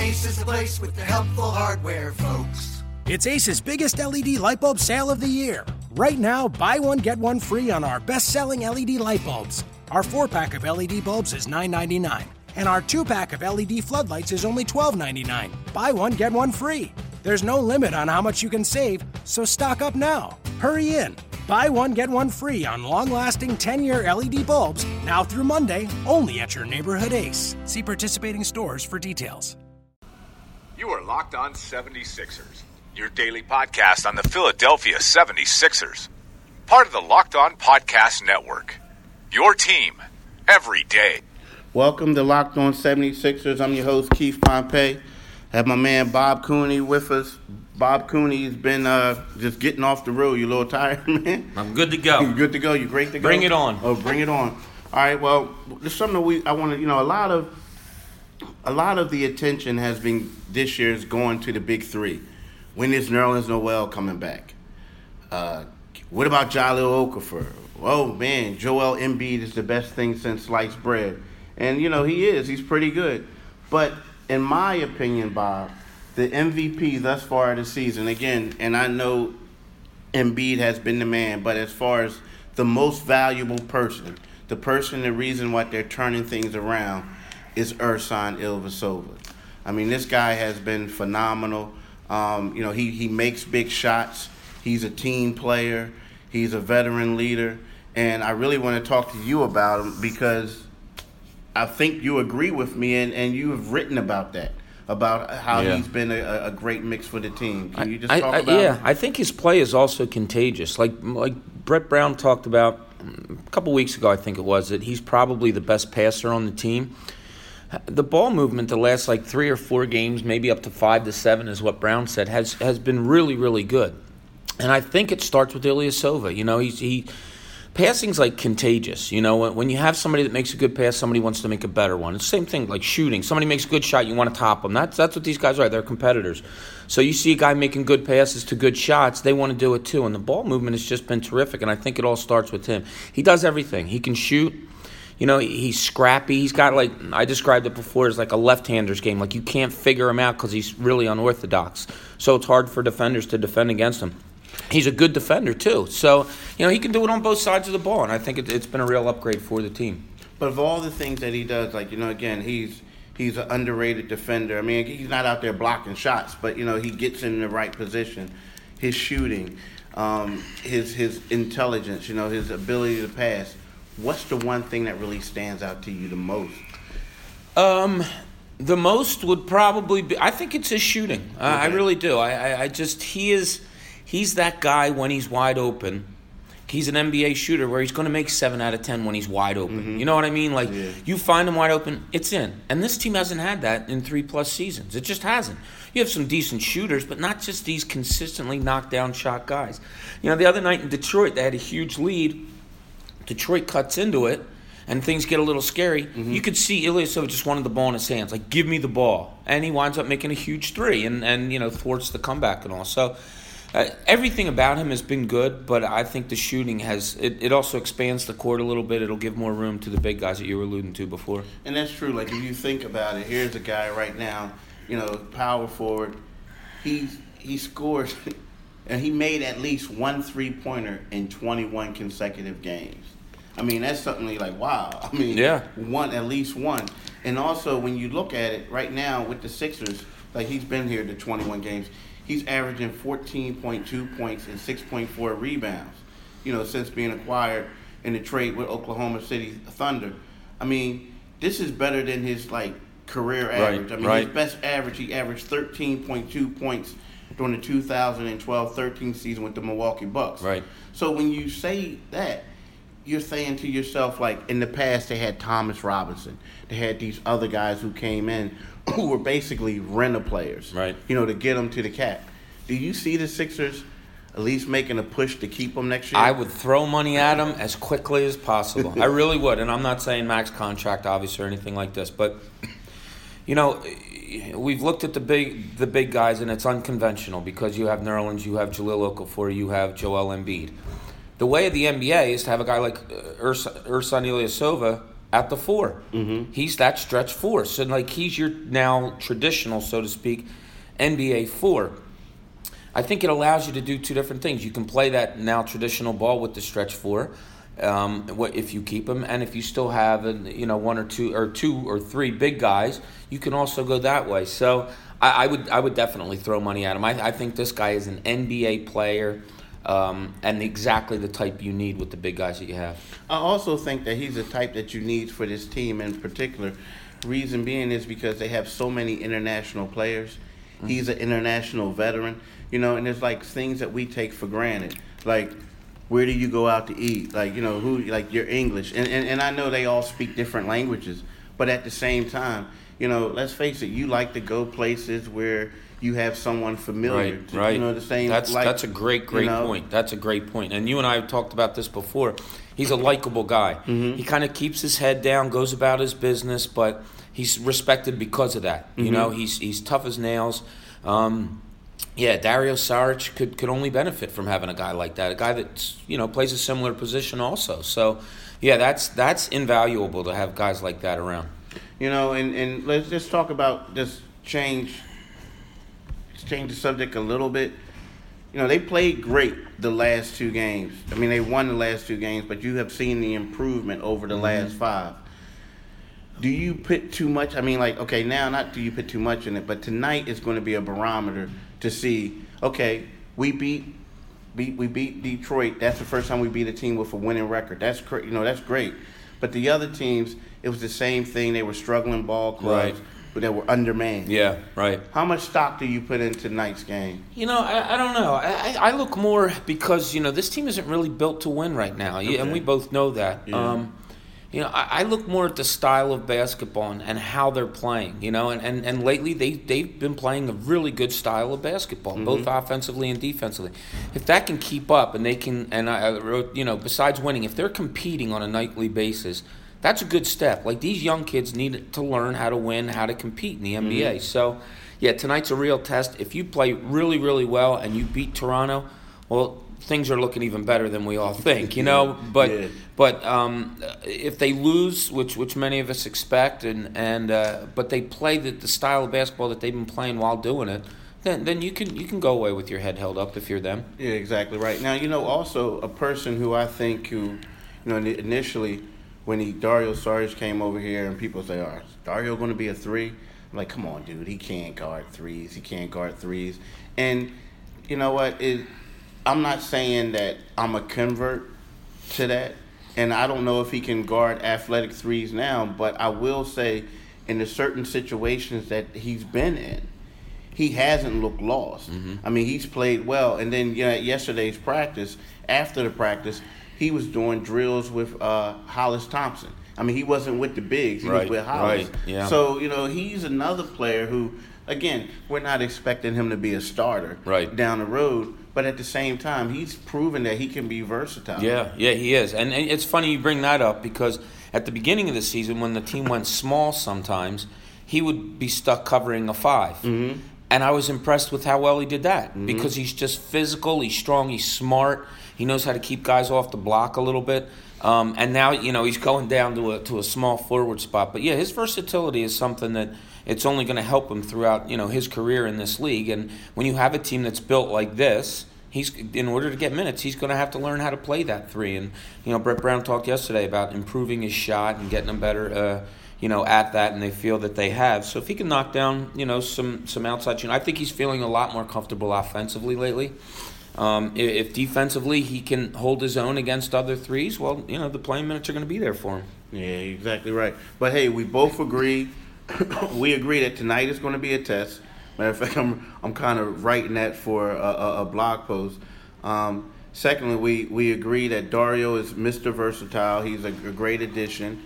Ace is the place with the helpful hardware, folks. It's Ace's biggest LED light bulb sale of the year. Right now, buy one, get one free on our best-selling LED light bulbs. Our 4-pack of LED bulbs is $9.99, and our 2-pack of LED floodlights is only $12.99. Buy one, get one free. There's no limit on how much you can save, so stock up now. Hurry in. Buy one, get one free on long-lasting 10-year LED bulbs, now through Monday, only at your neighborhood Ace. See participating stores for details. You are Locked On 76ers, your daily podcast on the Philadelphia 76ers. Part of the Locked On Podcast Network, your team every day. Welcome to Locked On 76ers. I'm your host, Keith Pompey. I have my man Bob Cooney with us. Bob Cooney's been just getting off the road. You a little tired, man? I'm good to go. You good to go? You great to go? Bring it on. Oh, bring it on. All right. Well, there's something I want to. A lot of the attention has been this year's going to the big three. When is Nerlens Noel coming back? What about Jahlil Okafor? Oh man, Joel Embiid is the best thing since sliced bread, and he is. He's pretty good, but in my opinion, Bob, the MVP thus far this season, again, and I know Embiid has been the man, but as far as the most valuable person, the reason why they're turning things around is Ersan Ilyasova. I mean, this guy has been phenomenal. He makes big shots. He's a team player. He's a veteran leader. And I really want to talk to you about him because I think you agree with me, and you have written about that. About how he's been a great mix for the team. Can you just talk about it? I think his play is also contagious. Like Brett Brown talked about a couple weeks ago, I think it was, that he's probably the best passer on the team. The ball movement the last 3 or 4 games, maybe up to 5 to 7 is what Brown said, has been really, really good. And I think it starts with Ilyasova. Passing's contagious. When you have somebody that makes a good pass, somebody wants to make a better one. It's the same thing like shooting. Somebody makes a good shot, you want to top them. That's what these guys are. They're competitors. So you see a guy making good passes to good shots, they want to do it too. And the ball movement has just been terrific, and I think it all starts with him. He does everything. He can shoot. He's scrappy. He's got, I described it before as a left-hander's game. You can't figure him out because he's really unorthodox. So it's hard for defenders to defend against him. He's a good defender, too. So, he can do it on both sides of the ball, and I think it's been a real upgrade for the team. But of all the things that he does, again, he's an underrated defender. I mean, he's not out there blocking shots, but, he gets in the right position. His shooting, his intelligence, his ability to pass. What's the one thing that really stands out to you the most? The most would probably be, I think it's his shooting. Okay. I really do. He's that guy when he's wide open. He's an NBA shooter where he's going to make 7 out of 10 when he's wide open. Mm-hmm. You know what I mean? You find him wide open, it's in. And this team hasn't had that in 3+ seasons. It just hasn't. You have some decent shooters, but not just these consistently knockdown shot guys. The other night in Detroit, they had a huge lead. Detroit cuts into it, and things get a little scary. Mm-hmm. You could see Ilyasova just wanted the ball in his hands. Give me the ball. And he winds up making a huge 3 and thwarts the comeback and all. So everything about him has been good, but I think the shooting it also expands the court a little bit. It'll give more room to the big guys that you were alluding to before. And that's true. If you think about it, here's a guy right now, power forward. He scores, and he made at least 1 3-pointer in 21 consecutive games. I mean, that's something wow. I mean, at least one. And also, when you look at it right now with the Sixers, he's been here to 21 games. He's averaging 14.2 points and 6.4 rebounds, since being acquired in the trade with Oklahoma City Thunder. I mean, this is better than his, career average. His best average, he averaged 13.2 points during the 2012-13 season with the Milwaukee Bucks. Right. So when you say that, you're saying to yourself, in the past they had Thomas Robinson. They had these other guys who came in who were basically renter players, right? To get them to the cap. Do you see the Sixers at least making a push to keep them next year? I would throw money at them as quickly as possible. I really would. And I'm not saying max contract, obviously, or anything like this. But, we've looked at the big guys, and it's unconventional because you have Nerlens, you have Jahlil Okafor, you have Joel Embiid. The way of the NBA is to have a guy like Ersan Ilyasova at the 4. Mm-hmm. He's that stretch 4. So, like, he's your now traditional, so to speak, NBA 4. I think it allows you to do two different things. You can play that now traditional ball with the stretch 4, if you keep him, and if you still have one or two or three big guys, you can also go that way. So I would definitely throw money at him. I think this guy is an NBA player, and exactly the type you need with the big guys that you have. I also think that he's the type that you need for this team in particular. Reason being is because they have so many international players. Mm-hmm. He's an international veteran, and there's like things that we take for granted, like where do you go out to eat, like you're English, and I know they all speak different languages, but at the same time, let's face it, you like to go places where you have someone familiar. Right. The same. That's a great point. That's a great point. And you and I have talked about this before. He's a likable guy. Mm-hmm. He kind of keeps his head down, goes about his business, but he's respected because of that. Mm-hmm. He's tough as nails. Dario Saric could only benefit from having a guy like that, a guy that plays a similar position also. So, that's invaluable to have guys like that around. And let's just talk about change the subject a little bit. They played great the last 2 games. I mean, they won the last 2 games, but you have seen the improvement over the last 5. Do you put too much? I mean, not do you put too much in it, but tonight is going to be a barometer to see, okay, we beat Detroit. That's the first time we beat a team with a winning record. That's that's great. But the other teams, it was the same thing. They were struggling ball clubs. Right. That were undermanned. Yeah, right. How much stock do you put into tonight's game? I don't know. I look more because, this team isn't really built to win right now, okay. And we both know that. Yeah. I look more at the style of basketball and how they're playing, and lately they've been playing a really good style of basketball, mm-hmm. both offensively and defensively. If that can keep up and they can, besides winning, if they're competing on a nightly basis, that's a good step. Like, these young kids need to learn how to win, how to compete in the NBA. Mm-hmm. So, tonight's a real test. If you play really, really well and you beat Toronto, well, things are looking even better than we all think, But if they lose, which many of us expect, but they play the style of basketball that they've been playing while doing it, then you can go away with your head held up if you're them. Yeah, exactly right. Now, also a person who I think initially, when Dario Saric came over here and people say, is Dario going to be a 3? I'm like, come on, dude. He can't guard threes. And you know what? I'm not saying that I'm a convert to that. And I don't know if he can guard athletic threes now. But I will say in the certain situations that he's been in, he hasn't looked lost. Mm-hmm. I mean, he's played well. And then at yesterday's practice, after the practice, he was doing drills with Hollis Thompson. I mean, he wasn't with the bigs. He was with Hollis. Right, yeah. So, he's another player who, again, we're not expecting him to be a starter down the road. But at the same time, he's proven that he can be versatile. Yeah, he is. And it's funny you bring that up because at the beginning of the season, when the team went small sometimes, he would be stuck covering a 5. Mm-hmm. And I was impressed with how well he did that mm-hmm. because he's just physical, he's strong, he's smart. He knows how to keep guys off the block a little bit. And now, he's going down to a small forward spot. But, his versatility is something that it's only going to help him throughout, his career in this league. And when you have a team that's built like this, in order to get minutes, he's going to have to learn how to play that 3. And, Brett Brown talked yesterday about improving his shot and getting him better, at that, and they feel that they have. So if he can knock down, some outside, I think he's feeling a lot more comfortable offensively lately. If defensively he can hold his own against other threes, well, the playing minutes are going to be there for him. Yeah, exactly right. But, hey, we both agree. We agree that tonight is going to be a test. Matter of fact, I'm kind of writing that for a blog post. Secondly, we agree that Dario is Mr. Versatile. He's a great addition.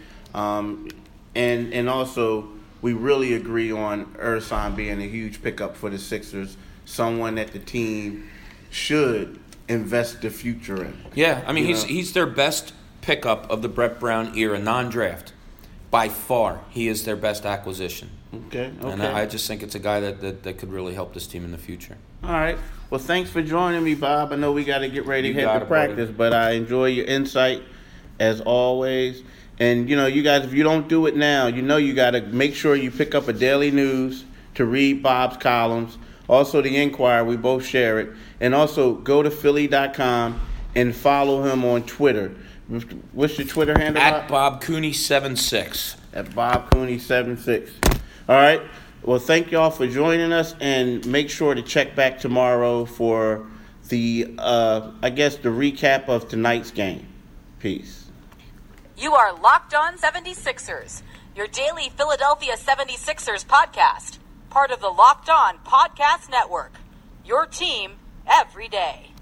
And also, we really agree on Ersan being a huge pickup for the Sixers, someone that the team should invest the future in. Yeah, I mean, he's their best pickup of the Brett Brown era, non-draft. By far, he is their best acquisition. Okay. And I just think it's a guy that could really help this team in the future. All right. Well, thanks for joining me, Bob. I know we got to get ready to head to practice, but I enjoy your insight as always. And, you guys, if you don't do it now, you got to make sure you pick up a Daily News to read Bob's columns. Also, the Inquirer, we both share it. And also, go to Philly.com and follow him on Twitter. What's your Twitter handle? At Bob Cooney 76. At Bob Cooney 76. All right. Well, thank y'all for joining us, and make sure to check back tomorrow for the, the recap of tonight's game. Peace. You are Locked On 76ers, your daily Philadelphia 76ers podcast, part of the Locked On Podcast Network, your team every day.